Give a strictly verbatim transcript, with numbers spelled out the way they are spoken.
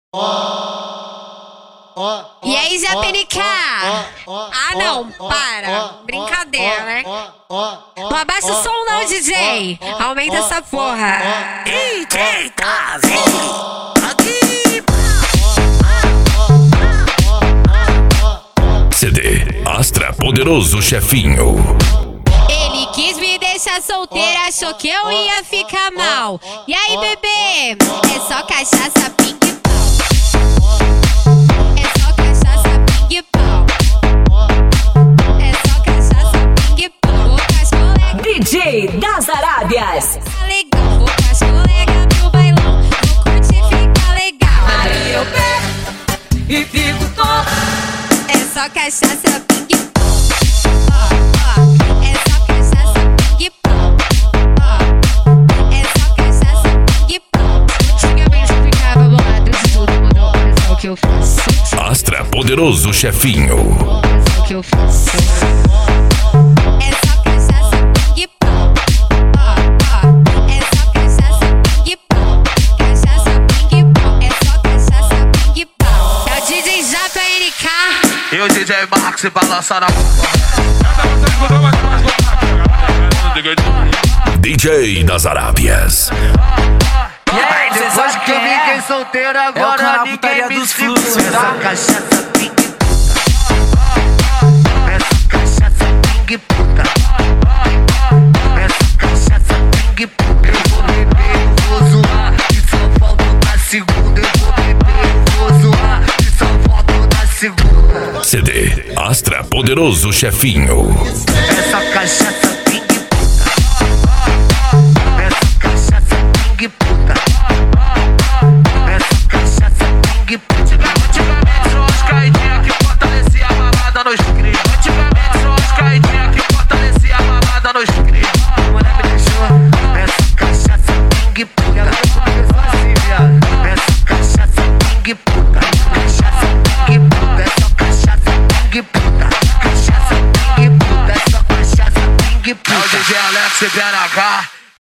E aí, Zé P N K? Ah, não, para. Brincadeira, né? Não abaixa o som não, D J. Aumenta essa porra. D J Tavinho aqui. C D Astra Poderoso Chefinho. Ele quis me deixar solteira, achou que eu ia ficar mal. E aí, bebê? É só cachaça, ping pau. É só cachaça, ping pau. É só cachaça, ping pau. Vou com as colegas. D J das Arábias. Tá legal, vou com as colegas pro bailão. Vou curtir, fica legal. Aí eu pego e fico tonto. É só cachaça, ping pau. Ó, ó. É só cachaça, ping pau. Ó. É só cachaça, ping pau. Antigamente eu ficava bolado de tudo, mudou, olha só o que eu faço. Astra Poderoso Chefinho. Olha só o que eu faço. É só cachaça, ping pau. Ó, ó. É só cachaça, ping pau. Cachaça, ping pau. É só cachaça, ping pau. É o D J J P N K. E o D J Max balançando a D J das Arábias. E aí, depois que eu fiquei solteiro, agora ninguém me segura. Essa cachaça ping puta. Essa cachaça ping puta. Essa cachaça ping puta. Eu vou beber, eu vou zoar. E só volto na segunda. Eu vou beber, eu vou zoar. E só volto na segunda. C D Astra Poderoso Chefinho. Essa cachaça ping puta. Essa cachaça ping puta. Essa cachaça ping puta. Antigamente só as caidinhas que fortalecia a balada nos crimes. Antigamente só as caidinhas que fortalecia a balada nos crimes. A mulher me deixou. Essa cachaça ping puta. Essa cachaça ping puta. Cachaça ping puta. Essa cachaça ping puta. Cachaça ping puta. Essa cachaça ping puta. É o D J Alex e B N H.